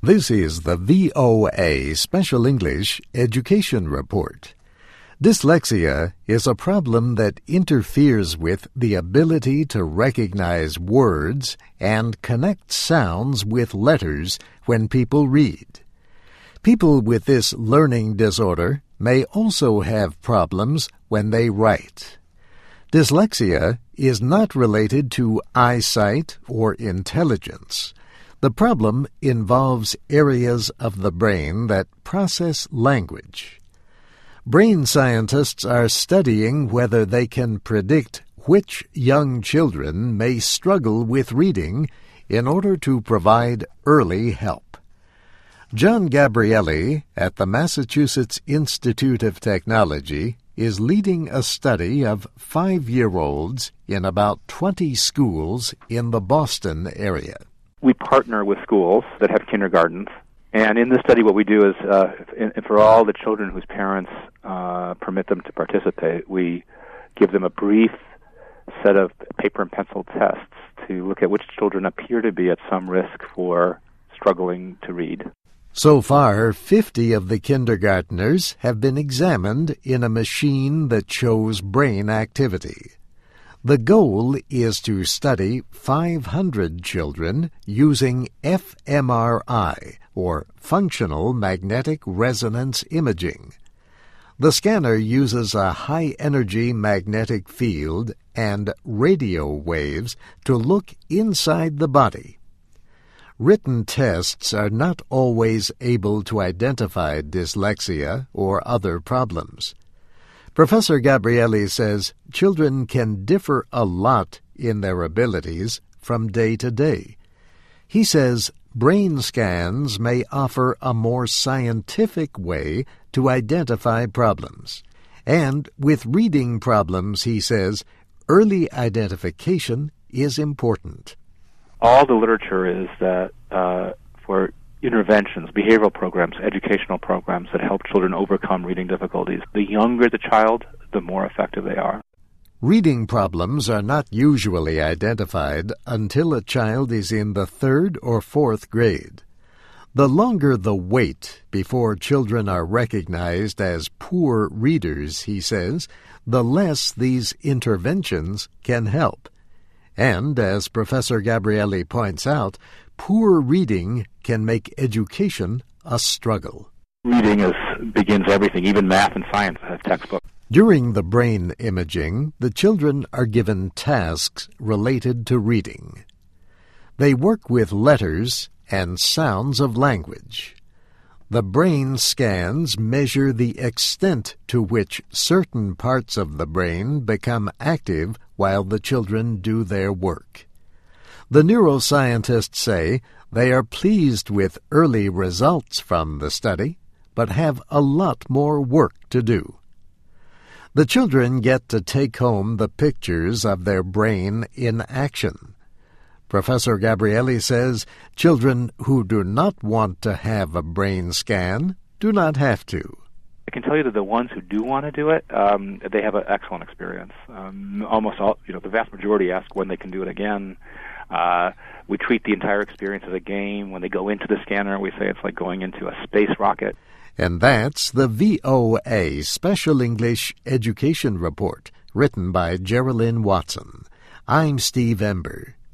This is the VOA Special English Education Report. Dyslexia is a problem that interferes with the ability to recognize words and connect sounds with letters when people read. People with this learning disorder may also have problems when they write. Dyslexia is not related to eyesight or intelligence. The problem involves areas of the brain that process language. Brain scientists are studying whether they can predict which young children may struggle with reading in order to provide early help. John Gabrielli at the Massachusetts Institute of Technology is leading a study of 5-year-olds in about 20 schools in the Boston area. We partner with schools that have kindergartens, and in this study what we do is, for all the children whose parents permit them to participate, we give them a brief set of paper and pencil tests to look at which children appear to be at some risk for struggling to read. So far, 50 of the kindergartners have been examined in a machine that shows brain activity. The goal is to study 500 children using fMRI, or functional magnetic resonance imaging. The scanner uses a high-energy magnetic field and radio waves to look inside the body. Written tests are not always able to identify dyslexia or other problems. Professor Gabrielli says children can differ a lot in their abilities from day to day. He says brain scans may offer a more scientific way to identify problems. And with reading problems, he says, early identification is important. All the literature is that for interventions, behavioral programs, educational programs that help children overcome reading difficulties, the younger the child, the more effective they are. Reading problems are not usually identified until a child is in the 3rd or 4th grade. The longer the wait before children are recognized as poor readers, he says, the less these interventions can help. And, as Professor Gabrielli points out, poor reading can make education a struggle. Reading begins everything, even math and science have textbooks. During the brain imaging, the children are given tasks related to reading. They work with letters and sounds of language. The brain scans measure the extent to which certain parts of the brain become active while the children do their work. The neuroscientists say they are pleased with early results from the study, but have a lot more work to do. The children get to take home the pictures of their brain in action. Professor Gabrielli says children who do not want to have a brain scan do not have to. I can tell you that the ones who do want to do it, they have an excellent experience. Almost all, the vast majority ask when they can do it again. We treat the entire experience as a game. When they go into the scanner, we say it's like going into a space rocket. And that's the VOA Special English Education Report, written by Geraldine Watson. I'm Steve Ember.